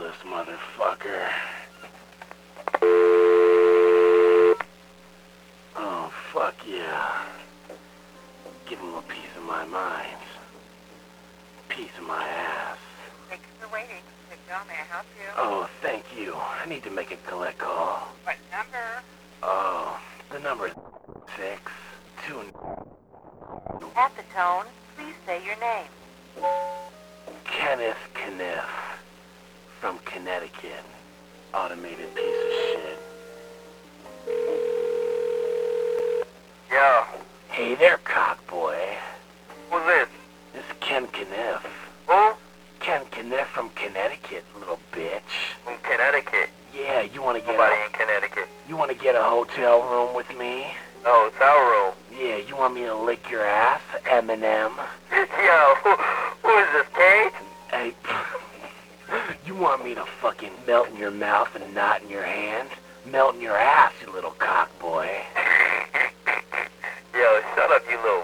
this motherfucker. Oh, fuck yeah. Give him a piece of my mind. Piece of my ass. Thanks for waiting. John, may I help you? Oh, thank you. I need to make a collect call. What number? Oh, the number is 6-2. At the tone, please say your name. Kenneth Kniff from Connecticut. Automated piece of shit. Yo. Hey there, cockboy. Who's this? This is Ken Kniff. Who? Ken Kniff from Connecticut, little bitch. From Connecticut. Yeah, you wanna get Nobody in Connecticut. You wanna get a hotel room with me? No, hotel room. Yeah, you want me to lick your ass, Eminem? Yo, who is this, Kate? Hey, you want me to fucking melt in your mouth and knot in your hand? Melt in your ass, you little cockboy. Yo, shut up, you little